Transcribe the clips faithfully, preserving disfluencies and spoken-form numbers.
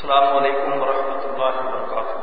السلام علیکم ورحمۃ اللہ وبرکاتہ۔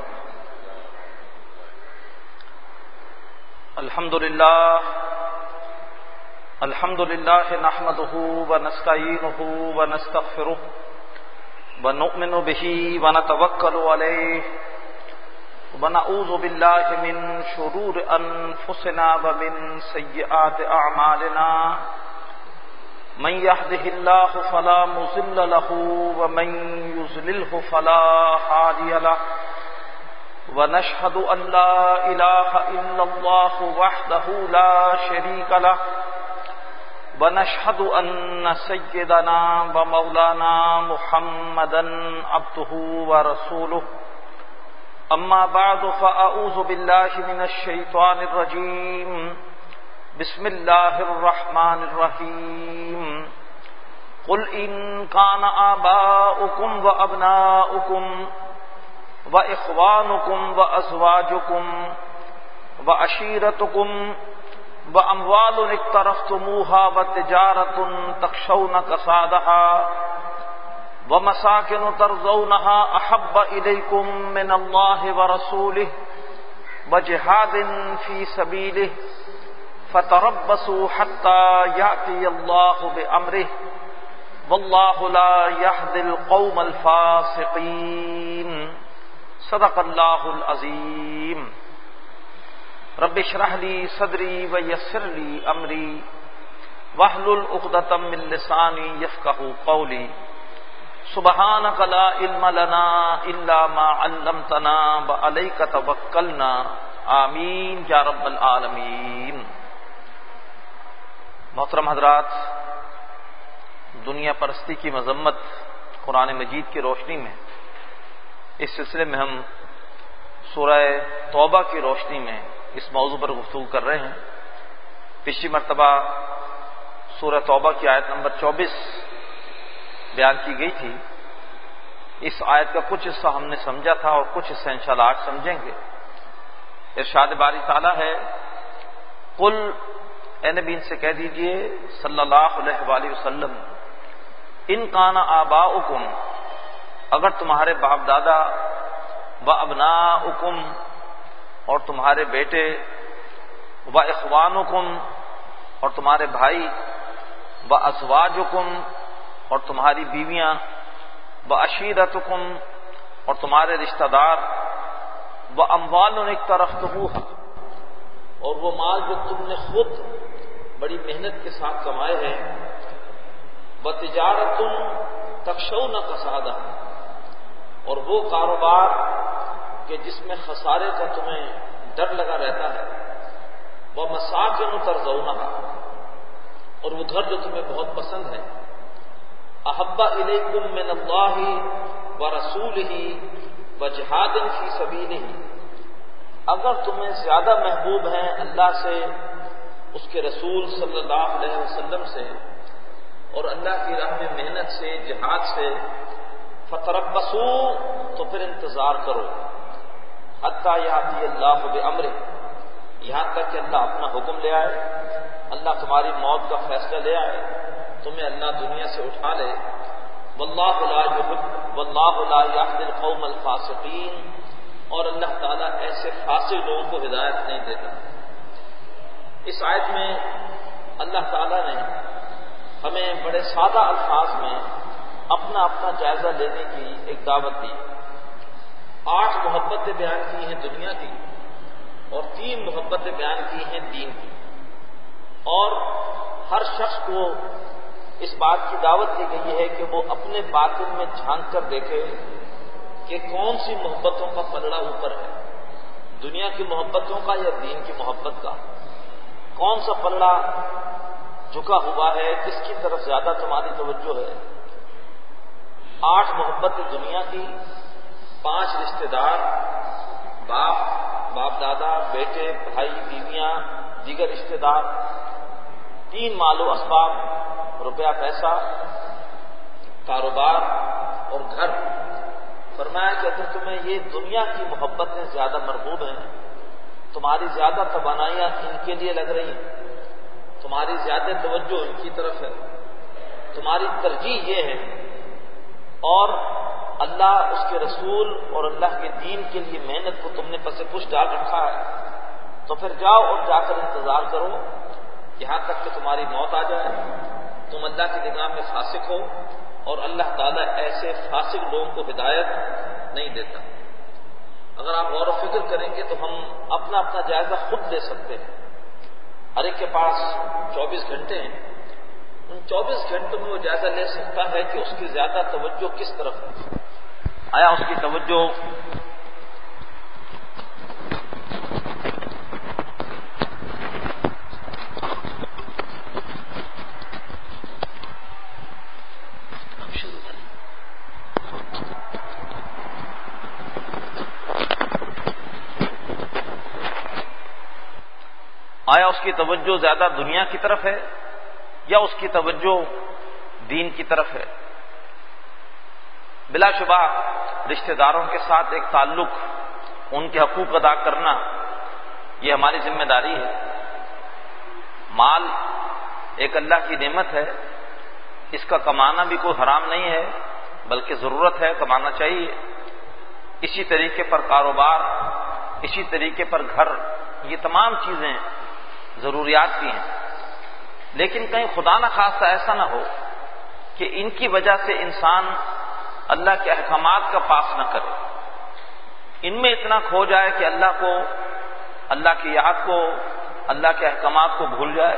الحمد للہ الحمد للہ نحمده ونستعینه ونستغفره ونؤمن به ونتوکل علیہ ونعوذ باللہ من شرور انفسنا ومن سیئات اعمالنا، من يهده الله فلا مضل له ومن يضلله فلا هادي له، ونشهد أن لا إله إلا الله وحده لا شريك له، ونشهد أن سيدنا ومولانا محمدا عبده ورسوله، أما بعد فأعوذ بالله من الشيطان الرجيم، بسم اللہ الرحمن الرحیم۔ قل ان کان آباؤکم وابناؤکم واخوانکم وازواجکم وعشیرتکم واموال اقترفتموها وتجارة تخشون کسادها ومساکن ترضونها احب الیکم من اللہ ورسولہ وجہاد فی سبیلہ فتربصوا حتى يأتي الله بأمره والله لا يهدي القوم الفاسقين۔ صدق الله العظيم۔ رب اشرح لي صدري ويسر لي أمري واحلل عقدة من لساني يفقهوا قولي، سبحانك لا علم لنا إلا ما علمتنا وعليك توكلنا، آمين يا رب العالمين۔ محترم حضرات، دنیا پرستی کی مذمت قرآن مجید کی روشنی میں اس سلسلے میں ہم سورہ توبہ کی روشنی میں اس موضوع پر گفتگو کر رہے ہیں۔ پچھلی مرتبہ سورہ توبہ کی آیت نمبر چوبیس بیان کی گئی تھی۔ اس آیت کا کچھ حصہ ہم نے سمجھا تھا اور کچھ حصہ انشاءاللہ آج سمجھیں گے۔ ارشاد باری تعالیٰ ہے، قل، اے نبی ان سے کہہ دیجئے صلی اللہ علیہ وآلہ وسلم، ان کان آباؤکم، اگر تمہارے باپ دادا، و ابناؤکم، اور تمہارے بیٹے، و اخوانکم، اور تمہارے بھائی، و ازواجکم، اور تمہاری بیویاں، و عشیرتکم، اور تمہارے رشتہ دار، و اموال اقترفتموها، اور وہ مال جو تم نے خود بڑی محنت کے ساتھ کمائے ہیں، وتجارۃ تخشون کسادها، اور وہ کاروبار کہ جس میں خسارے کا تمہیں ڈر لگا رہتا ہے، ومساکن ترضونها، اور وہ گھر جو تمہیں بہت پسند ہے، احب الیکم من اللہ ورسولہ وجہاد فی سبیلہ، اگر تمہیں زیادہ محبوب ہیں اللہ سے، اس کے رسول صلی اللہ علیہ وسلم سے، اور اللہ کی راہ میں محنت سے، جہاد سے، فتربصوا، تو پھر انتظار کرو، حتی یاتی اللہ بامرہ، یہاں تک کہ اللہ اپنا حکم لے آئے، اللہ تمہاری موت کا فیصلہ لے آئے، تمہیں اللہ دنیا سے اٹھا لے۔ واللہ لا یحب واللہ لا یهدی القوم الفاسقین، اور اللہ تعالیٰ ایسے فاسق لوگوں کو ہدایت نہیں دیتا۔ اس آیت میں اللہ تعالیٰ نے ہمیں بڑے سادہ الفاظ میں اپنا اپنا جائزہ لینے کی ایک دعوت دی۔ آٹھ محبتیں بیان کی ہیں دنیا کی، اور تین محبتیں بیان کی ہیں دین کی، اور ہر شخص کو اس بات کی دعوت دی گئی ہے کہ وہ اپنے باطن میں جھانک کر دیکھے کہ کون سی محبتوں کا پلڑا اوپر ہے، دنیا کی محبتوں کا یا دین کی محبت کا، کون سا پلڑا جھکا ہوا ہے، کس کی طرف زیادہ تمہاری توجہ ہے۔ آٹھ محبت دنیا کی، پانچ رشتہ دار، باپ باپ دادا، بیٹے، بھائی، بیویاں، دیگر رشتہ دار، تین مال و اسباب، روپیہ پیسہ، کاروبار اور گھر۔ فرمایا کہ اگر تمہیں یہ دنیا کی محبتیں زیادہ مرغوب ہیں، تمہاری زیادہ توانائیاں ان کے لیے لگ رہی ہیں، تمہاری زیادہ توجہ ان کی طرف ہے، تمہاری ترجیح یہ ہے، اور اللہ اس کے رسول اور اللہ کے دین کے لیے محنت کو تم نے پس پش ڈال رکھا ہے، تو پھر جاؤ اور جا کر انتظار کرو یہاں تک کہ تمہاری موت آ جائے، تم اللہ کی نگاہ میں فاسق ہو، اور اللہ تعالیٰ ایسے فاسق لوگوں کو ہدایت نہیں دیتا۔ اگر آپ غور و فکر کریں گے تو ہم اپنا اپنا جائزہ خود لے سکتے ہیں۔ ہر ایک کے پاس چوبیس گھنٹے ہیں، ان چوبیس گھنٹوں میں وہ جائزہ لے سکتا ہے کہ اس کی زیادہ توجہ کس طرف ہے۔ آیا اس کی توجہ آیا اس کی توجہ زیادہ دنیا کی طرف ہے یا اس کی توجہ دین کی طرف ہے؟ بلا شبہ رشتہ داروں کے ساتھ ایک تعلق، ان کے حقوق ادا کرنا، یہ ہماری ذمہ داری ہے۔ مال ایک اللہ کی نعمت ہے، اس کا کمانا بھی کوئی حرام نہیں ہے بلکہ ضرورت ہے، کمانا چاہیے۔ اسی طریقے پر کاروبار، اسی طریقے پر گھر، یہ تمام چیزیں ضروریات کی ہیں، لیکن کہیں خدا نہ خواستہ ایسا نہ ہو کہ ان کی وجہ سے انسان اللہ کے احکامات کا پاس نہ کرے، ان میں اتنا کھو جائے کہ اللہ کو، اللہ کی یاد کو، اللہ کے احکامات کو بھول جائے۔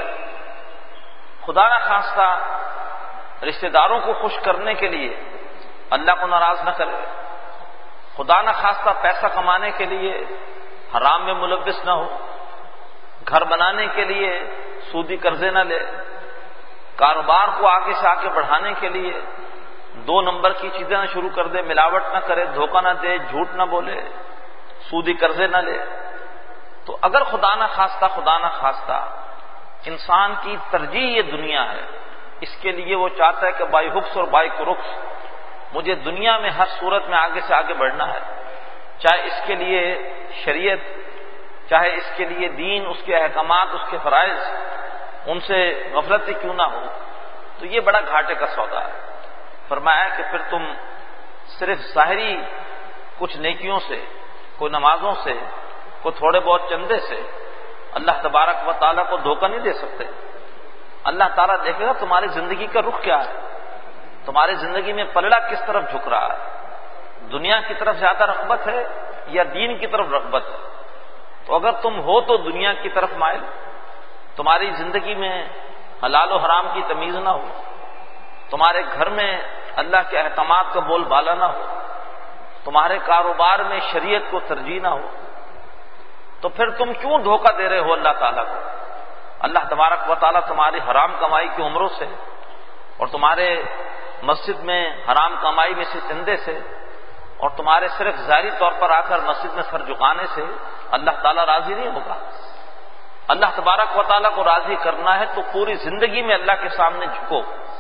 خدا نہ خواستہ رشتہ داروں کو خوش کرنے کے لیے اللہ کو ناراض نہ کرے، خدا نہ خواستہ پیسہ کمانے کے لیے حرام میں ملوث نہ ہو، گھر بنانے کے لیے سودی قرضے نہ لے، کاروبار کو آگے سے آگے بڑھانے کے لیے دو نمبر کی چیزیں نہ شروع کر دے، ملاوٹ نہ کرے، دھوکہ نہ دے، جھوٹ نہ بولے، سودی قرضے نہ لے۔ تو اگر خدا نہ خواستہ خدا نہ خواستہ انسان کی ترجیح یہ دنیا ہے، اس کے لیے وہ چاہتا ہے کہ بائی ہکس اور بائی کرکس مجھے دنیا میں ہر صورت میں آگے سے آگے بڑھنا ہے، چاہے اس کے لیے شریعت، چاہے اس کے لیے دین، اس کے احکامات، اس کے فرائض، ان سے غفلت ہی کیوں نہ ہو، تو یہ بڑا گھاٹے کا سودا ہے۔ فرمایا کہ پھر تم صرف ظاہری کچھ نیکیوں سے، کوئی نمازوں سے، کوئی تھوڑے بہت چندے سے اللہ تبارک و تعالیٰ کو دھوکہ نہیں دے سکتے۔ اللہ تعالیٰ دیکھے گا تمہاری زندگی کا رخ کیا ہے، تمہاری زندگی میں پلڑا کس طرف جھک رہا ہے، دنیا کی طرف زیادہ رغبت ہے یا دین کی طرف رغبت ہے۔ تو اگر تم ہو تو دنیا کی طرف مائل، تمہاری زندگی میں حلال و حرام کی تمیز نہ ہو، تمہارے گھر میں اللہ کے احکامات کا بول بالا نہ ہو، تمہارے کاروبار میں شریعت کو ترجیح نہ ہو، تو پھر تم کیوں دھوکہ دے رہے ہو اللہ تعالیٰ کو؟ اللہ تبارک و تعالیٰ تمہاری حرام کمائی کی عمروں سے اور تمہارے مسجد میں حرام کمائی میں سے چندے سے اور تمہارے صرف ظاہری طور پر آ کر مسجد میں سر جھکانے سے اللہ تعالیٰ راضی نہیں ہوگا۔ اللہ تبارک و تعالیٰ کو راضی کرنا ہے تو پوری زندگی میں اللہ کے سامنے جھکو،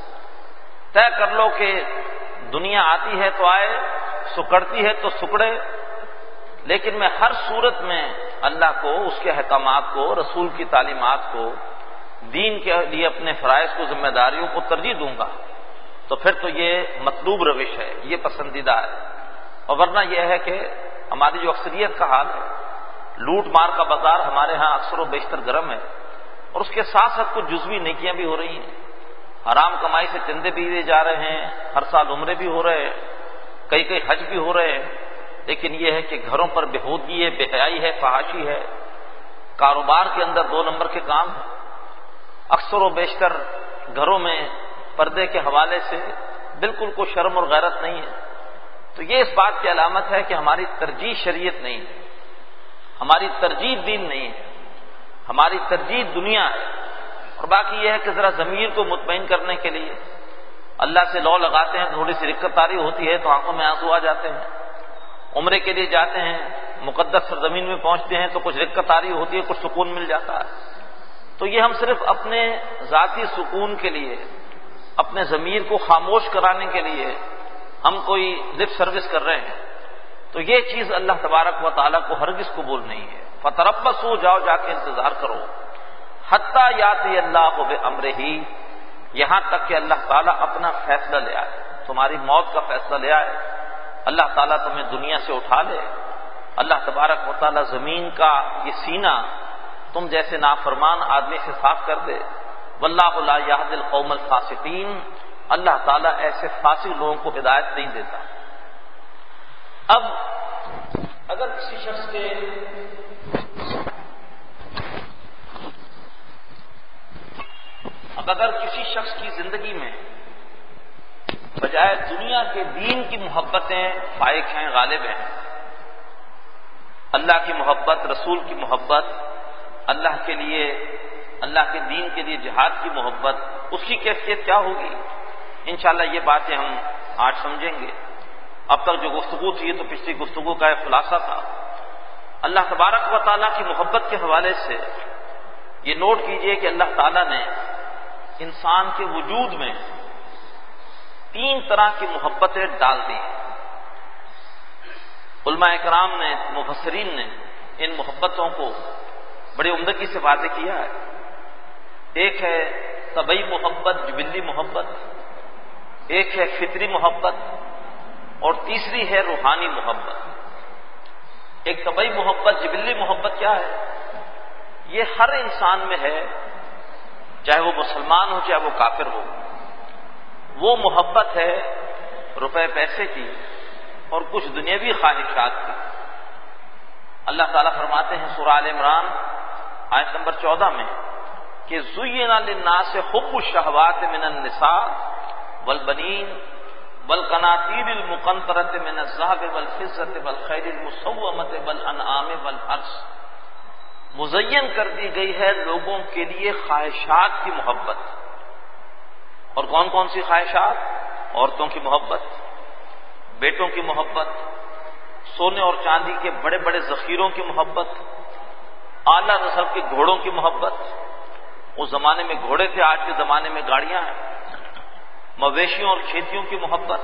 طے کر لو کہ دنیا آتی ہے تو آئے، سکڑتی ہے تو سکڑے، لیکن میں ہر صورت میں اللہ کو، اس کے احکامات کو، رسول کی تعلیمات کو، دین کے لیے اپنے فرائض کو، ذمہ داریوں کو ترجیح دوں گا۔ تو پھر تو یہ مطلوب روش ہے، یہ پسندیدہ ہے۔ اور ورنہ یہ ہے کہ ہماری جو اکثریت کا حال ہے، لوٹ مار کا بازار ہمارے ہاں اکثر و بیشتر گرم ہے، اور اس کے ساتھ ساتھ کچھ جزوی نیکیاں بھی ہو رہی ہیں، حرام کمائی سے چندے بھی دیے جا رہے ہیں، ہر سال عمرے بھی ہو رہے ہیں، کئی کئی حج بھی ہو رہے ہیں، لیکن یہ ہے کہ گھروں پر بے ہودگی ہے، بے حیائی ہے، فحاشی ہے، کاروبار کے اندر دو نمبر کے کام ہیں، اکثر و بیشتر گھروں میں پردے کے حوالے سے بالکل کوئی شرم اور غیرت نہیں ہے۔ تو یہ اس بات کی علامت ہے کہ ہماری ترجیح شریعت نہیں ہے، ہماری ترجیح دین نہیں ہے، ہماری ترجیح دنیا ہے۔ اور باقی یہ ہے کہ ذرا ضمیر کو مطمئن کرنے کے لیے اللہ سے لو لگاتے ہیں، تھوڑی سی رکت آری ہوتی ہے تو آنکھوں میں آنسو آ جاتے ہیں، عمرے کے لیے جاتے ہیں، مقدس سرزمین میں پہنچتے ہیں تو کچھ رکت آری ہوتی ہے، کچھ سکون مل جاتا ہے۔ تو یہ ہم صرف اپنے ذاتی سکون کے لیے، اپنے ضمیر کو خاموش کرانے کے لیے ہم کوئی لپ سروس کر رہے ہیں، تو یہ چیز اللہ تبارک و تعالیٰ کو ہرگز قبول نہیں ہے۔ فتربصوا، جاؤ جا کے انتظار کرو، حتی یاتی اللہ بامرہ، یہاں تک کہ اللہ تعالیٰ اپنا فیصلہ لے آئے، تمہاری موت کا فیصلہ لے آئے۔ اللہ تعالیٰ تمہیں دنیا سے اٹھا لے، اللہ تبارک و تعالیٰ زمین کا یہ سینہ تم جیسے نافرمان آدمی سے صاف کر دے۔ واللہ لا یہدی القوم الفاسقین، اللہ تعالیٰ ایسے فاسق لوگوں کو ہدایت نہیں دیتا۔ اب اگر کسی شخص کے اب اگر کسی شخص کی زندگی میں بجائے دنیا کے دین کی محبتیں فائق ہیں، غالب ہیں، اللہ کی محبت، رسول کی محبت، اللہ کے لیے، اللہ کے دین کے لیے جہاد کی محبت، اس کی کیفیت کیا ہوگی؟ انشاءاللہ یہ باتیں ہم آج سمجھیں گے۔ اب تک جو گفتگو تھی تو پچھلی گفتگو کا ایک خلاصہ تھا۔ اللہ تبارک و تعالیٰ کی محبت کے حوالے سے یہ نوٹ کیجئے کہ اللہ تعالیٰ نے انسان کے وجود میں تین طرح کی محبتیں ڈال دی ہیں۔ علماء کرام نے، مفسرین نے ان محبتوں کو بڑی عمدگی سے واضح کیا ہے۔ ایک ہے طبعی محبت، جبلی محبت، ایک ہے فطری محبت، اور تیسری ہے روحانی محبت۔ ایک طبعی محبت، جبلی محبت کیا ہے؟ یہ ہر انسان میں ہے، چاہے وہ مسلمان ہو چاہے وہ کافر ہو۔ وہ محبت ہے روپے پیسے کی اور کچھ دنیاوی خواہشات کی۔ اللہ تعالیٰ فرماتے ہیں سورہ آل عمران آیت نمبر چودہ میں کہ زُيِّنَ لِلنَّاسِ حُبُّ الشَّهَوَاتِ مِنَ النِّسَاءِ وَالْبَنِينَ وَالْقَنَاطِيرِ الْمُقَنطَرَةِ مِنَ الذَّهَبِ وَالْفِضَّةِ وَالْخَيْلِ الْمُسَوَّمَةِ وَالْأَنْعَامِ وَالْحَرْثِ، مزین کر دی گئی ہے لوگوں کے لیے خواہشات کی محبت۔ اور کون کون سی خواہشات؟ عورتوں کی محبت، بیٹوں کی محبت، سونے اور چاندی کے بڑے بڑے ذخیروں کی محبت، اعلیٰ نسل کے گھوڑوں کی محبت۔ اس زمانے میں گھوڑے تھے، آج کے زمانے میں گاڑیاں ہیں۔ مویشیوں اور کھیتیوں کی محبت۔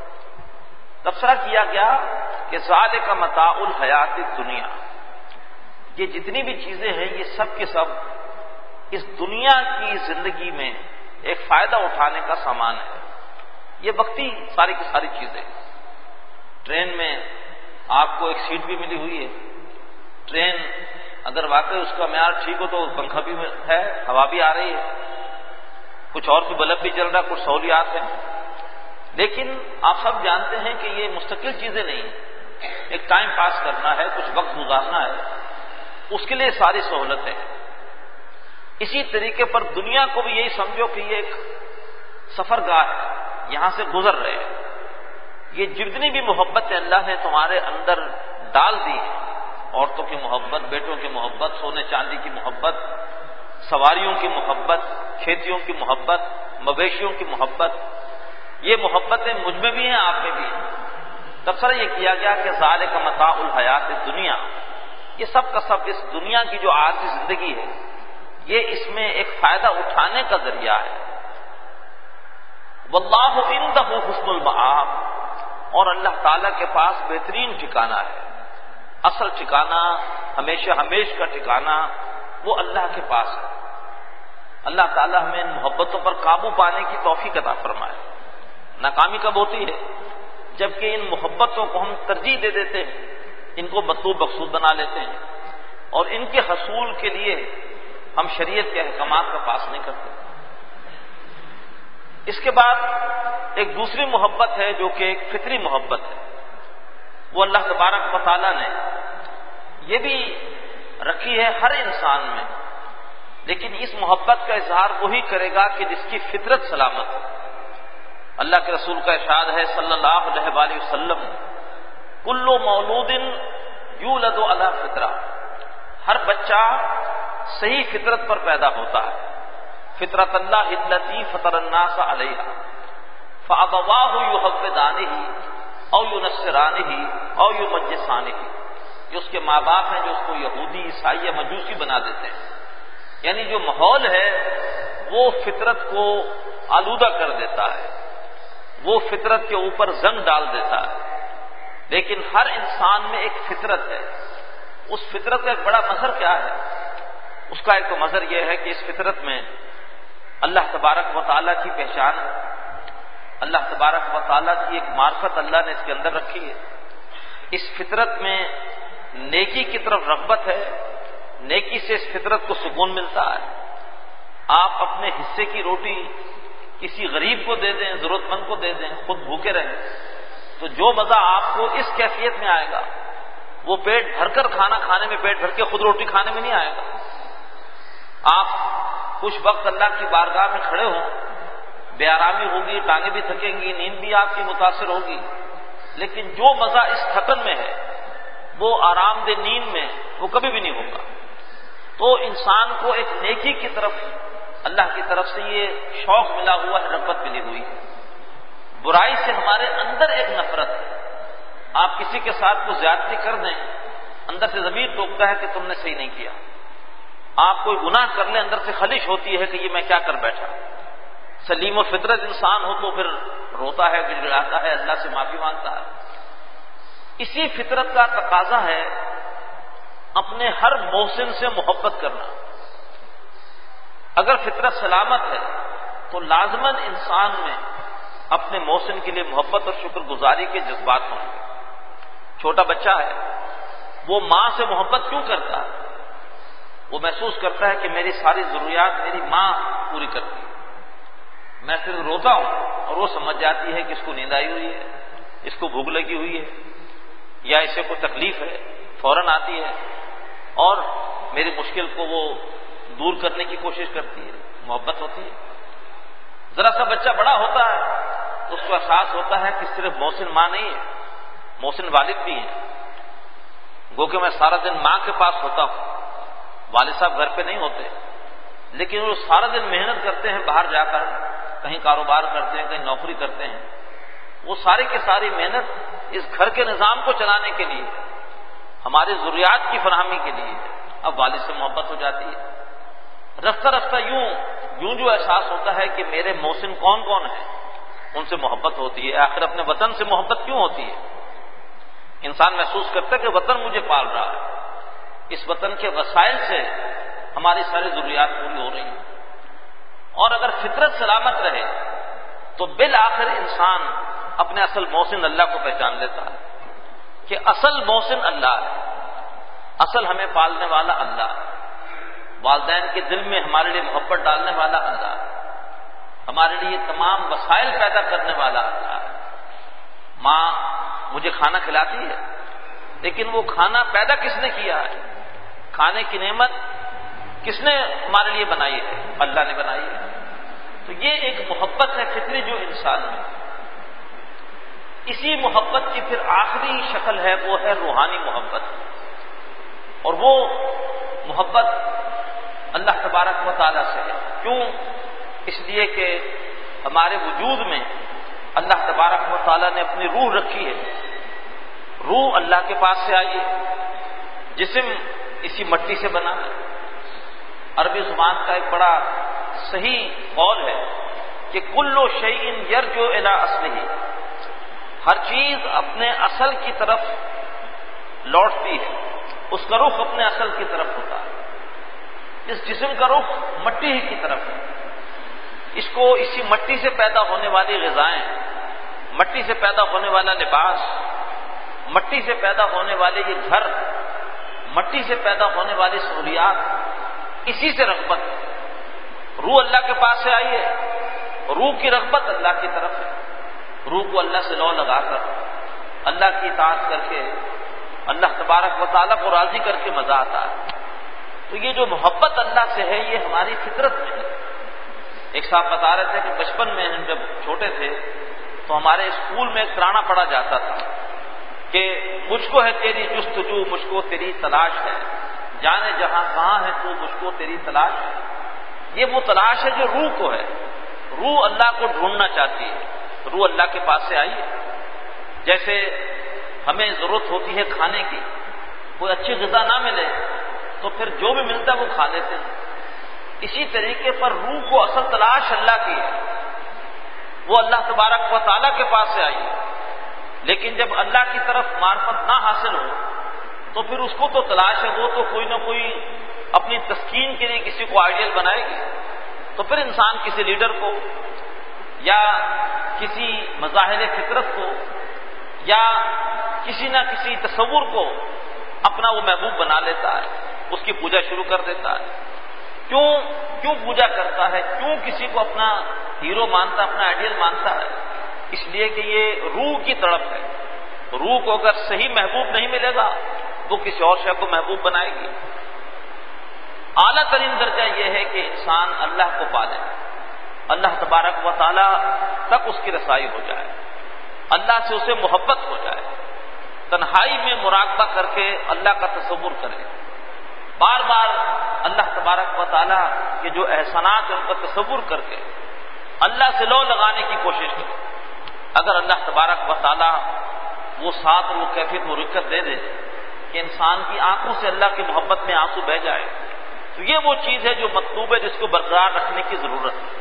تبصرہ کیا گیا کہ ذالک متاع الحیات الدنیا، یہ جتنی بھی چیزیں ہیں یہ سب کے سب اس دنیا کی زندگی میں ایک فائدہ اٹھانے کا سامان ہے۔ یہ وقتی ساری کی ساری چیزیں۔ ٹرین میں آپ کو ایک سیٹ بھی ملی ہوئی ہے، ٹرین اگر واقعی اس کا معیار ٹھیک ہو تو پنکھا بھی ہے، ہوا بھی آ رہی ہے، کچھ اور بھی بلب بھی چل رہا ہے، کچھ سہولیات ہیں، لیکن آپ سب جانتے ہیں کہ یہ مستقل چیزیں نہیں، ایک ٹائم پاس کرنا ہے، کچھ وقت گزارنا ہے، اس کے لیے ساری سہولتیں ہیں۔ اسی طریقے پر دنیا کو بھی یہی سمجھو کہ یہ ایک سفر گاہ ہے، یہاں سے گزر رہے ہیں۔ یہ جتنی بھی محبتیں اللہ نے تمہارے اندر ڈال دی ہیں، عورتوں کی محبت، بیٹوں کی محبت، سونے چاندی کی محبت، سواریوں کی محبت، کھیتیوں کی محبت، مویشیوں کی محبت، یہ محبتیں مجھ میں بھی ہیں، آپ میں بھی ہیں۔ تبصرہ یہ کیا گیا کہ ذالک متاع الحیات الدنیا، یہ سب کا سب اس دنیا کی جو عارضی زندگی ہے یہ اس میں ایک فائدہ اٹھانے کا ذریعہ ہے۔ واللہ عندہ حسن المآب، اور اللہ تعالیٰ کے پاس بہترین ٹھکانہ ہے، اصل ٹھکانہ، ہمیشہ ہمیش کا ٹھکانہ وہ اللہ کے پاس ہے۔ اللہ تعالیٰ ہمیں ان محبتوں پر قابو پانے کی توفیق عطا فرمائے۔ ناکامی کب ہوتی ہے؟ جبکہ ان محبتوں کو ہم ترجیح دے دیتے ہیں، ان کو مطلوب مقصود بنا لیتے ہیں، اور ان کے حصول کے لیے ہم شریعت کے احکامات کا پاس نہیں کرتے۔ اس کے بعد ایک دوسری محبت ہے جو کہ ایک فطری محبت ہے، وہ اللہ تبارک و تعالیٰ نے یہ بھی رکھی ہے ہر انسان میں، لیکن اس محبت کا اظہار وہی کرے گا کہ جس کی فطرت سلامت ہو۔ اللہ کے رسول کا ارشاد ہے صلی اللہ علیہ وآلہ وسلم، کل مولود یولد علی فطرہ، ہر بچہ صحیح فطرت پر پیدا ہوتا ہے۔ فطرت اللہ التی فطر الناس علیہا فابواہ یحودانہ او ینصرانہ او یمجسانہ، جو اس کے ماں باپ ہیں جو اس کو یہودی، عیسائی یا مجوسی بنا دیتے ہیں، یعنی جو ماحول ہے وہ فطرت کو آلودہ کر دیتا ہے، وہ فطرت کے اوپر زنگ ڈال دیتا ہے۔ لیکن ہر انسان میں ایک فطرت ہے، اس فطرت کا ایک بڑا مظہر کیا ہے؟ اس کا ایک تو مظہر یہ ہے کہ اس فطرت میں اللہ تبارک و تعالیٰ کی پہچان ہے، اللہ تبارک و تعالیٰ کی ایک معرفت اللہ نے اس کے اندر رکھی ہے. اس فطرت میں نیکی کی طرف رغبت ہے، نیکی سے اس فطرت کو سکون ملتا ہے. آپ اپنے حصے کی روٹی کسی غریب کو دے دیں، ضرورت مند کو دے دیں، خود بھوکے رہیں، تو جو مزہ آپ کو اس کیفیت میں آئے گا وہ پیٹ بھر کر کھانا کھانے میں، پیٹ بھر کے خود روٹی کھانے میں نہیں آئے گا. آپ کچھ وقت اللہ کی بارگاہ میں کھڑے ہوں، بے آرامی ہوگی، ٹانگیں بھی تھکیں گی، نیند بھی آپ کی متاثر ہوگی، لیکن جو مزہ اس تھکن میں ہے وہ آرام دہ نیند میں وہ کبھی بھی نہیں ہوگا. تو انسان کو ایک نیکی کی طرف اللہ کی طرف سے یہ شوق ملا ہوا ہے، رغبت ملی ہوئی ہے. برائی سے ہمارے اندر ایک نفرت ہے. آپ کسی کے ساتھ کو زیادتی کر دیں، اندر سے ضمیر ٹوکتا ہے کہ تم نے صحیح نہیں کیا. آپ کوئی گناہ کر لیں، اندر سے خلش ہوتی ہے کہ یہ میں کیا کر بیٹھا. سلیم و فطرت انسان ہو تو پھر روتا ہے، گڑگڑاتا ہے، اللہ سے معافی مانگتا ہے. اسی فطرت کا تقاضا ہے اپنے ہر محسن سے محبت کرنا. اگر فطرت سلامت ہے تو لازماً انسان میں اپنے محسن کے لیے محبت اور شکر گزاری کے جذبات ہوں گے. چھوٹا بچہ ہے، وہ ماں سے محبت کیوں کرتا ہے؟ وہ محسوس کرتا ہے کہ میری ساری ضروریات میری ماں پوری کرتی ہے. میں صرف روتا ہوں اور وہ سمجھ جاتی ہے کہ اس کو نیند آئی ہوئی ہے، اس کو بھوک لگی ہوئی ہے، یا اسے کوئی تکلیف ہے، فوراً آتی ہے اور میری مشکل کو وہ دور کرنے کی کوشش کرتی ہے. محبت ہوتی ہے. ذرا سا بچہ بڑا ہوتا ہے تو اس کو احساس ہوتا ہے کہ صرف محسن ماں نہیں ہے، محسن والد بھی ہیں. گو کہ میں سارا دن ماں کے پاس ہوتا ہوں، والد صاحب گھر پہ نہیں ہوتے، لیکن وہ سارا دن محنت کرتے ہیں، باہر جا کر کہیں کاروبار کرتے ہیں، کہیں نوکری کرتے ہیں. وہ ساری کی ساری محنت اس گھر کے نظام کو چلانے کے لیے، ہماری ضروریات کی فراہمی کے لیے. اب والد سے محبت ہو جاتی ہے. رفتہ رفتہ یوں یوں جو احساس ہوتا ہے کہ میرے محسن کون کون ہیں، ان سے محبت ہوتی ہے. آخر اپنے وطن سے محبت کیوں ہوتی ہے؟ انسان محسوس کرتا ہے کہ وطن مجھے پال رہا ہے، اس وطن کے وسائل سے ہماری ساری ضروریات پوری ہو رہی ہیں. اور اگر فطرت سلامت رہے تو بالآخر انسان اپنے اصل محسن اللہ کو پہچان لیتا ہے کہ اصل محسن اللہ ہے، اصل ہمیں پالنے والا اللہ ہے، والدین کے دل میں ہمارے لیے محبت ڈالنے والا اللہ ہے، ہمارے لیے تمام وسائل پیدا کرنے والا اللہ ہے. ماں مجھے کھانا کھلاتی ہے، لیکن وہ کھانا پیدا کس نے کیا ہے؟ کھانے کی نعمت کس نے ہمارے لیے بنائی ہے؟ اللہ نے بنائی ہے. تو یہ ایک محبت ہے فطری جو انسان میں. اسی محبت کی پھر آخری شکل ہے، وہ ہے روحانی محبت. اور وہ محبت اللہ تبارک و تعالیٰ سے ہے. کیوں؟ اس لیے کہ ہمارے وجود میں اللہ تبارک و تعالیٰ نے اپنی روح رکھی ہے. روح اللہ کے پاس سے آئی ہے. جسم اسی مٹی سے بنا ہے. عربی زبان کا ایک بڑا صحیح قول ہے کہ کلو شیء یرجع الی اصلہ، ہر چیز اپنے اصل کی طرف لوٹتی ہے، اس کا رخ اپنے اصل کی طرف ہوتا ہے. اس جسم کا رخ مٹی ہی کی طرف ہے. اس کو اسی مٹی سے پیدا ہونے والی غذائیں، مٹی سے پیدا ہونے والا لباس، مٹی سے پیدا ہونے والے یہ گھر، مٹی سے پیدا ہونے والی سہولیات، اسی سے رغبت. روح اللہ کے پاس سے آئی ہے، روح کی رغبت اللہ کی طرف ہے. روح کو اللہ سے لو لگا کر، اللہ کی اطاعت کر کے، اللہ تبارک و تعالیٰ کو راضی کر کے مزہ آتا ہے. تو یہ جو محبت اللہ سے ہے یہ ہماری فطرت میں ہے. ایک صاحب بتا رہے تھے کہ بچپن میں ہم جب چھوٹے تھے تو ہمارے اسکول میں ایک ترانا پڑا جاتا تھا کہ مجھ کو ہے تیری جستجو، مجھ کو تیری تلاش ہے، جانے جہاں کہاں ہے تو مجھ کو تیری تلاش ہے. یہ وہ تلاش ہے جو روح کو ہے. روح اللہ کو ڈھونڈنا چاہتی ہے. روح اللہ کے پاس سے آئی ہے. جیسے ہمیں ضرورت ہوتی ہے کھانے کی، کوئی اچھی غذا نہ ملے تو پھر جو بھی ملتا ہے وہ کھا لیتے ہیں. اسی طریقے پر روح کو اصل تلاش اللہ کی ہے، وہ اللہ تبارک و تعالیٰ کے پاس سے آئی ہے. لیکن جب اللہ کی طرف معرفت نہ حاصل ہو تو پھر اس کو تو تلاش ہے، وہ تو کوئی نہ کوئی اپنی تسکین کے لیے کسی کو آئیڈیل بنائے گی. تو پھر انسان کسی لیڈر کو یا کسی مظاہر فطرت کو یا کسی نہ کسی تصور کو اپنا وہ محبوب بنا لیتا ہے، اس کی پوجا شروع کر دیتا ہے۔ کیوں کیوں پوجا کرتا ہے؟ کیوں کسی کو اپنا ہیرو مانتا، اپنا آئیڈیل مانتا ہے؟ اس لیے کہ یہ روح کی تڑپ ہے۔ روح کو اگر صحیح محبوب نہیں ملے گا تو کسی اور شے کو محبوب بنائے گی۔ اعلیٰ ترین درجہ یہ ہے کہ انسان اللہ کو پالے، اللہ تبارک و تعالی تک اس کی رسائی ہو جائے، اللہ سے اسے محبت ہو جائے، تنہائی میں مراقبہ کر کے اللہ کا تصور کرے، بار بار اللہ تبارک و تعالی کے جو احسانات ہیں ان کا تصور کر کے اللہ سے لو لگانے کی کوشش کرے۔ اگر اللہ تبارک و تعالی وہ ساتھ اور وہ کیفیت و رکت دے دے کہ انسان کی آنکھوں سے اللہ کی محبت میں آنسو بہہ جائے، تو یہ وہ چیز ہے جو مطلوب ہے، جس کو برقرار رکھنے کی ضرورت ہے۔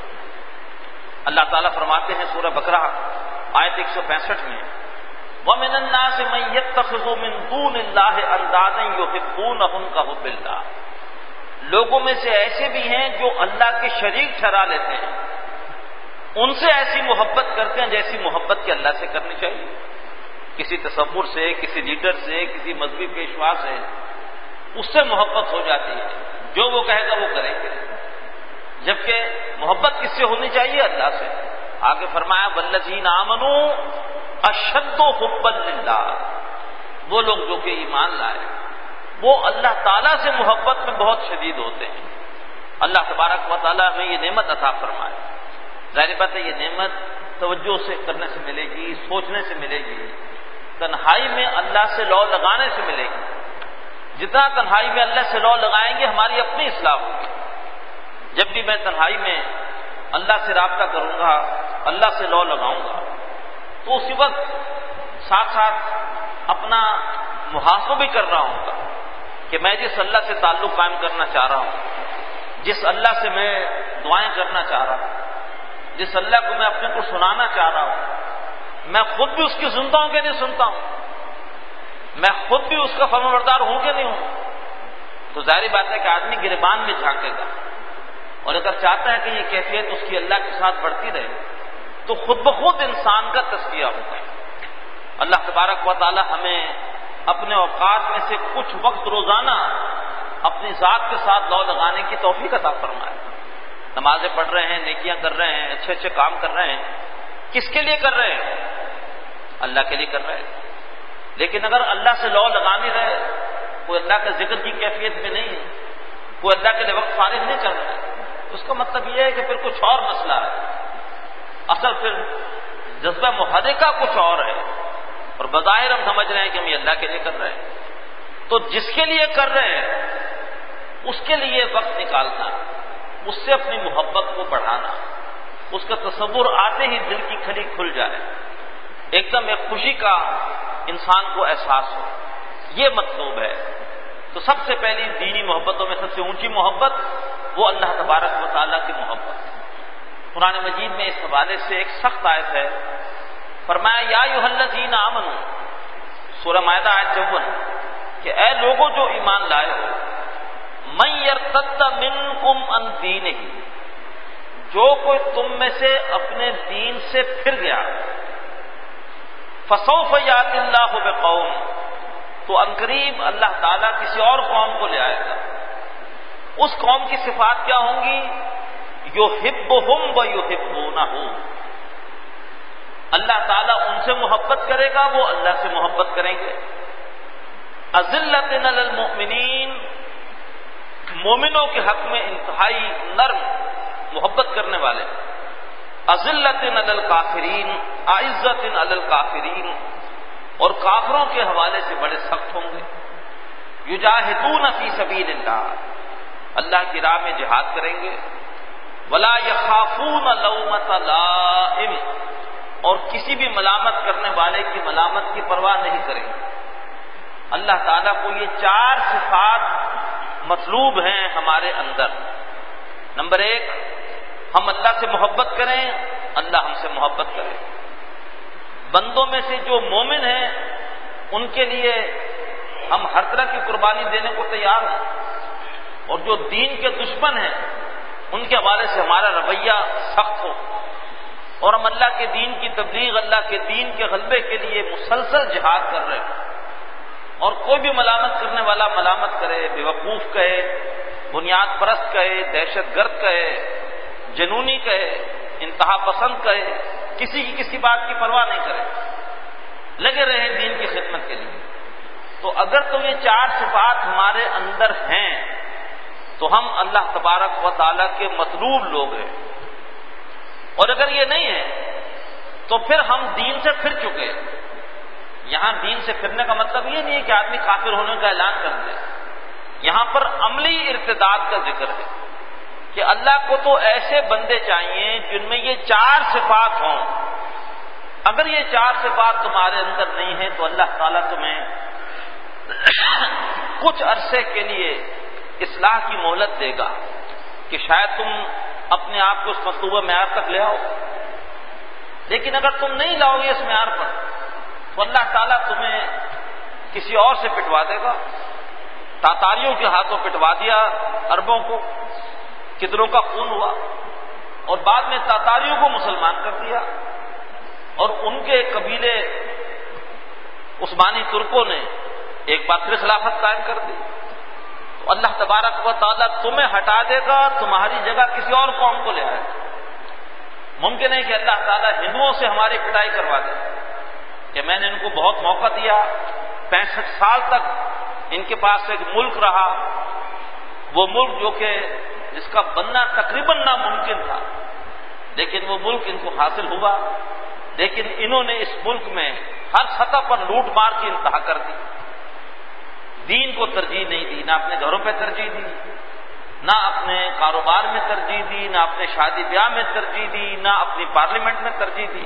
اللہ تعالیٰ فرماتے ہیں سورہ بقرہ آیت ایک سو پینسٹھ میں، وَمِنَ النَّاسِ مَن يَتَّخِذُ مِن دُونِ اللَّهِ أَندَادًا يُحِبُّونَهُمْ كَحُبِّ اللَّهِ، لوگوں میں سے ایسے بھی ہیں جو اللہ کے شریک ٹھہرا لیتے ہیں، ان سے ایسی محبت کرتے ہیں جیسی محبت کہ اللہ سے کرنی چاہیے۔ کسی تصور سے، کسی لیڈر سے، کسی مذہبی پیشوا سے اس سے محبت ہو جاتی ہے، جو وہ کہے گا وہ کریں گے، جبکہ محبت کس سے ہونی چاہیے؟ اللہ سے۔ آگے فرمایا والذین آمنوا اشد حبا للہ، وہ لوگ جو کہ ایمان لائے وہ اللہ تعالیٰ سے محبت میں بہت شدید ہوتے ہیں۔ اللہ تبارک و تعالیٰ ہمیں یہ نعمت عطا فرمائے۔ ظاہر بات ہے یہ نعمت توجہ سے کرنے سے ملے گی، سوچنے سے ملے گی، تنہائی میں اللہ سے لو لگانے سے ملے گی۔ جتنا تنہائی میں اللہ سے لو لگائیں گے ہماری اپنی اصلاح ہوگی۔ جب بھی میں تنہائی میں اللہ سے رابطہ کروں گا، اللہ سے لو لگاؤں گا، تو اسی وقت ساتھ ساتھ اپنا محاسبہ بھی کر رہا ہوں گا کہ میں جس اللہ سے تعلق قائم کرنا چاہ رہا ہوں، جس اللہ سے میں دعائیں کرنا چاہ رہا ہوں، جس اللہ کو میں اپنے کو سنانا چاہ رہا ہوں، میں خود بھی اس کی سنتا ہوں کہ نہیں سنتا ہوں، میں خود بھی اس کا فرمانبردار ہوں کہ نہیں ہوں۔ تو ظاہری بات ہے کہ آدمی گریبان میں جھانکے گا، اور اگر چاہتا ہے کہ یہ کیفیت اس کی اللہ کے ساتھ بڑھتی رہے تو خود بخود انسان کا تزکیہ ہوگا۔ اللہ تبارک و تعالی ہمیں اپنے اوقات میں سے کچھ وقت روزانہ اپنی ذات کے ساتھ لو لگانے کی توفیق عطا فرمائے۔ نمازیں پڑھ رہے ہیں، نیکیاں کر رہے ہیں، اچھے اچھے کام کر رہے ہیں، کس کے لیے کر رہے ہیں؟ اللہ کے لیے کر رہے ہیں۔ لیکن اگر اللہ سے لو لگانے رہے، کوئی اللہ کے ذکر کی کیفیت میں نہیں ہے، کوئی اللہ کے لیے وقت فارغ نہیں کر رہا ہے، اس کا مطلب یہ ہے کہ پھر کچھ اور مسئلہ ہے۔ اصل پھر جذبہ محرکہ کچھ اور ہے، اور بظاہر ہم سمجھ رہے ہیں کہ ہم یہ اللہ کے لیے کر رہے ہیں۔ تو جس کے لیے کر رہے ہیں اس کے لیے وقت نکالنا، اس سے اپنی محبت کو بڑھانا، اس کا تصور آتے ہی دل کی کھلی کھل جائے، ایک دم ایک خوشی کا انسان کو احساس ہو، یہ مطلوب ہے۔ تو سب سے پہلی دینی محبتوں میں سب سے اونچی محبت وہ اللہ تبارک و تعالیٰ کی محبت۔ قرآن مجید میں اس حوالے سے ایک سخت آیت ہے، فرمایا یا ایھا الذین آمنوا، سورہ مائدہ آیت چون، کہ اے لوگوں جو ایمان لائے ہو، من یرتد منکم عن دینہ، جو کوئی تم میں سے اپنے دین سے پھر گیا، فسوف یأتی اللہ بقوم، تو عنقریب اللہ تعالیٰ کسی اور قوم کو لے آئے گا۔ اس قوم کی صفات کیا ہوں گی؟ یحبہم ویحبونہ، اللہ تعالیٰ ان سے محبت کرے گا، وہ اللہ سے محبت کریں گے۔ اذلۃ علی المؤمنین، مومنوں کے حق میں انتہائی نرم محبت کرنے والے۔ اذلۃ علی الکافرین، اعزۃ علی الکافرین، اور کافروں کے حوالے سے بڑے سخت ہوں گے۔ یجاہدون فی سبیل اللہ، اللہ کی راہ میں جہاد کریں گے۔ ولا یخافون لومۃ لائم، اور کسی بھی ملامت کرنے والے کی ملامت کی پرواہ نہیں کریں گے۔ اللہ تعالیٰ کو یہ چار صفات مطلوب ہیں ہمارے اندر۔ نمبر ایک، ہم اللہ سے محبت کریں، اللہ ہم سے محبت کرے۔ بندوں میں سے جو مومن ہیں ان کے لیے ہم ہر طرح کی قربانی دینے کو تیار ہیں، اور جو دین کے دشمن ہیں ان کے حوالے سے ہمارا رویہ سخت ہو۔ اور ہم اللہ کے دین کی تبلیغ، اللہ کے دین کے غلبے کے لیے مسلسل جہاد کر رہے ہیں، اور کوئی بھی ملامت کرنے والا ملامت کرے، بیوقوف کہے، بنیاد پرست کہے، دہشت گرد کہے، جنونی کہے، انتہا پسند کہے، کسی کی کسی بات کی پرواہ نہیں کرے، لگے رہے دین کی خدمت کے لیے. تو اگر تو یہ چار صفات ہمارے اندر ہیں تو ہم اللہ تبارک و تعالیٰ کے مطلوب لوگ ہیں، اور اگر یہ نہیں ہے تو پھر ہم دین سے پھر چکے. یہاں دین سے پھرنے کا مطلب یہ نہیں ہے کہ آدمی کافر ہونے کا اعلان کر دے، یہاں پر عملی ارتداد کا ذکر ہے کہ اللہ کو تو ایسے بندے چاہیے جن میں یہ چار صفات ہوں. اگر یہ چار صفات تمہارے اندر نہیں ہیں تو اللہ تعالیٰ تمہیں کچھ عرصے کے لیے اصلاح کی مہلت دے گا کہ شاید تم اپنے آپ کو اس مطلوبہ معیار تک لے آؤ. لیکن اگر تم نہیں لاؤ گے اس معیار پر تو اللہ تعالیٰ تمہیں کسی اور سے پٹوا دے گا. تاتاریوں کے ہاتھوں پٹوا دیا عربوں کو، کتنوں کا خون ہوا، اور بعد میں تاتاریوں کو مسلمان کر دیا، اور ان کے قبیلے عثمانی ترکوں نے ایک بار پھر خلافت قائم کر دی. تو اللہ تبارک و تعالیٰ تمہیں ہٹا دے گا، تمہاری جگہ کسی اور قوم کو لے آئے گا. ممکن ہے کہ اللہ تعالیٰ ہندوؤں سے ہماری پٹائی کروا دے کہ میں نے ان کو بہت موقع دیا، پینسٹھ سال تک ان کے پاس ایک ملک رہا، وہ ملک جو کہ جس کا بننا تقریباً ناممکن تھا، لیکن وہ ملک ان کو حاصل ہوا. لیکن انہوں نے اس ملک میں ہر سطح پر لوٹ مار کی انتہا کر دی، دین کو ترجیح نہیں دی، نہ اپنے گھروں پہ ترجیح دی، نہ اپنے کاروبار میں ترجیح دی، نہ اپنے شادی بیاہ میں ترجیح دی، نہ اپنی پارلیمنٹ میں ترجیح دی.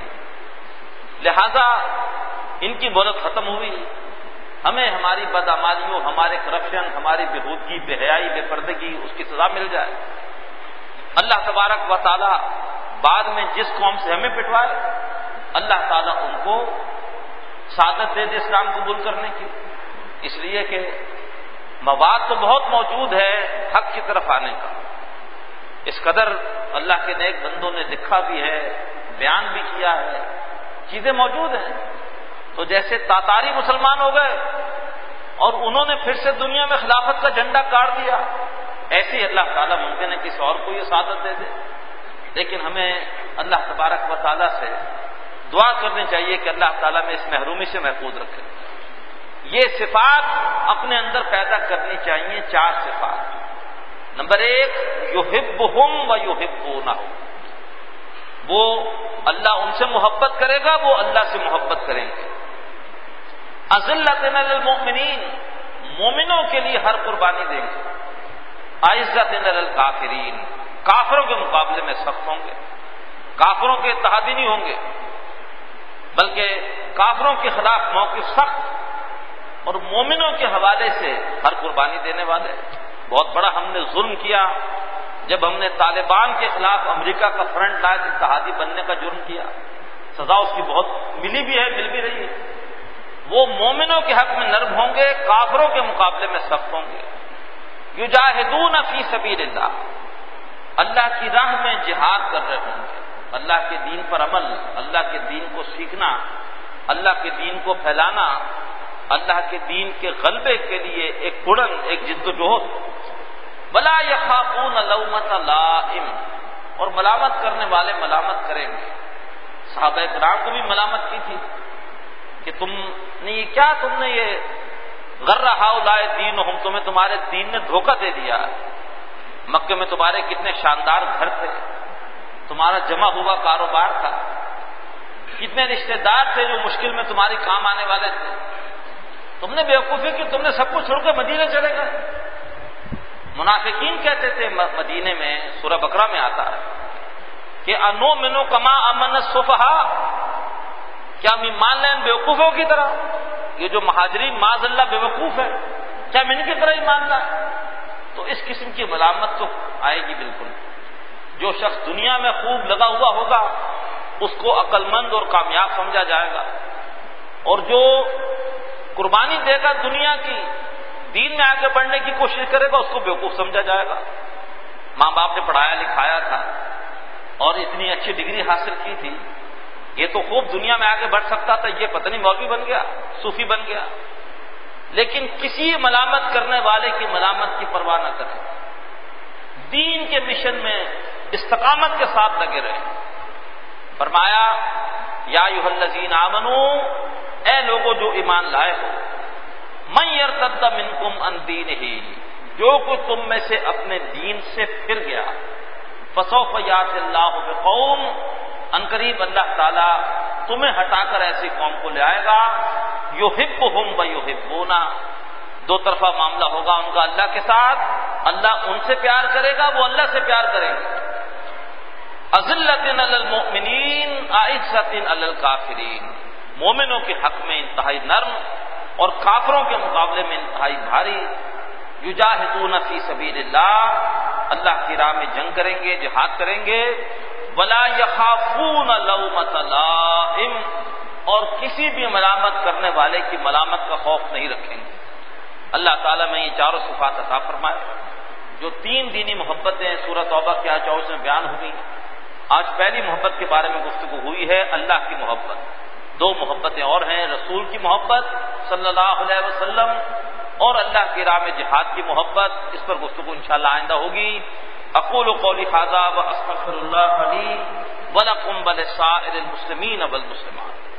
لہذا ان کی مہلت ختم ہوئی. ہمیں ہماری بدعمالیوں، ہمارے کرپشن، ہماری بےہودگی، بے حیائی، بے پردگی، اس کی سزا مل جائے. اللہ تبارک و تعالیٰ بعد میں جس قوم سے ہمیں پٹوائے اللہ تعالیٰ ان کو سعادت دے دے اسلام قبول کرنے کی. اس لیے کہ مواد تو بہت موجود ہے حق کی طرف آنے کا، اس قدر اللہ کے نیک بندوں نے لکھا بھی ہے، بیان بھی کیا ہے، چیزیں موجود ہیں. تو جیسے تاتاری مسلمان ہو گئے اور انہوں نے پھر سے دنیا میں خلافت کا جھنڈا گاڑ دیا، ایسے ہی اللہ تعالیٰ ممکن ہے کسی اور کو یہ سعادت دے دے. لیکن ہمیں اللہ تبارک و تعالیٰ سے دعا کرنی چاہیے کہ اللہ تعالیٰ میں اس محرومی سے محفوظ رکھے. یہ صفات اپنے اندر پیدا کرنی چاہیے، چار صفات. نمبر ایک، یحبہم و یحبونہ، وہ اللہ ان سے محبت کرے گا، وہ اللہ سے محبت کریں گے. اذلۃ علی المؤمنین، مومنوں کے لیے ہر قربانی دیں گے. اعزۃ علی الکافرین، کافروں کے مقابلے میں سخت ہوں گے، کافروں کے اتحادی نہیں ہوں گے، بلکہ کافروں کے خلاف موقف سخت، اور مومنوں کے حوالے سے ہر قربانی دینے والے. بہت بڑا ہم نے ظلم کیا جب ہم نے طالبان کے خلاف امریکہ کا فرنٹ لائن اتحادی بننے کا جرم کیا، سزا اس کی بہت ملی بھی ہے، مل بھی رہی ہے. وہ مومنوں کے حق میں نرم ہوں گے، کافروں کے مقابلے میں سخت ہوں گے. یجاہدون فی سبیل اللہ، اللہ کی راہ میں جہاد کر رہے ہوں گے. اللہ کے دین پر عمل، اللہ کے دین کو سیکھنا، اللہ کے دین کو پھیلانا، اللہ کے دین کے غلبے کے لیے ایک اڑن، ایک جد و جہد. ولا یخافون لومۃ لائم، اور ملامت کرنے والے ملامت کریں گے. صحابہ کرام کو بھی ملامت کی تھی کہ تم نے یہ کیا، تم نے یہ غر ہؤلاء دینہم، تمہیں تمہارے دین نے دھوکہ دے دیا. مکے میں تمہارے کتنے شاندار گھر تھے، تمہارا جمع ہوا کاروبار تھا، کتنے رشتہ دار تھے جو مشکل میں تمہاری کام آنے والے تھے. تم نے بیوقوفی کی، تم نے سب کچھ چھوڑ کے مدینے چلے گئے. منافقین کہتے تھے مدینے میں، سورہ بقرہ میں آتا ہے کہ انؤمن کما امن السفہاء، کیا ہم ایمان لیں بیوقوفوں کی طرح؟ یہ جو مہاجرین معاذ اللہ بیوقوف ہے، کیا ہم ان کی طرح ایمان لائیں؟ تو اس قسم کی ملامت تو آئے گی بالکل. جو شخص دنیا میں خوب لگا ہوا ہوگا اس کو عقل مند اور کامیاب سمجھا جائے گا، اور جو قربانی دے گا دنیا کی، دین میں آگے بڑھنے کی کوشش کرے گا، اس کو بیوقوف سمجھا جائے گا. ماں باپ نے پڑھایا لکھایا تھا، اور اتنی اچھی ڈگری حاصل کی تھی، یہ تو خوب دنیا میں آگے بڑھ سکتا تھا، یہ پتہ نہیں مولوی بن گیا، صوفی بن گیا، لیکن کسی ملامت کرنے والے کی ملامت کی پرواہ نہ کریں، دین کے مشن میں استقامت کے ساتھ لگے رہے۔ فرمایا یا ایھا الذین آمنو، اے لوگوں جو ایمان لائے ہو، من یرتد منکم عن دینہ، جو کوئی تم میں سے اپنے دین سے پھر گیا، فسوف یأتی اللہ بقوم، عنقریب اللہ تعالیٰ تمہیں ہٹا کر ایسی قوم کو لے آئے گا، یحبہم ویحبونہ، دو طرفہ معاملہ ہوگا ان کا اللہ کے ساتھ، اللہ ان سے پیار کرے گا، وہ اللہ سے پیار کریں گے۔ اذلۃ علی المؤمنین اعزۃ علی الکافرین، مومنوں کے حق میں انتہائی نرم اور کافروں کے مقابلے میں انتہائی بھاری۔ یجاہدون فی سبیل اللہ، اللہ کی راہ میں جنگ کریں گے، جہاد کریں گے۔ ولا یخافون لومۃ لائم، اور کسی بھی ملامت کرنے والے کی ملامت کا خوف نہیں رکھیں گے۔ اللہ تعالیٰ میں یہ چاروں صفات عطا فرمائے۔ جو تین دینی محبتیں سورۃ توبہ کی آیت چوبیس میں بیان ہوئی، آج پہلی محبت کے بارے میں گفتگو ہوئی ہے، اللہ کی محبت۔ دو محبتیں اور ہیں، رسول کی محبت صلی اللہ علیہ وسلم اور اللہ کی راہ میں جہاد کی محبت، اس پر گفتگو انشاءاللہ آئندہ ہوگی۔ اقول قولی ھذا واستغفر اللہ لی ولکم ولسائر المسلمین والمسلمات۔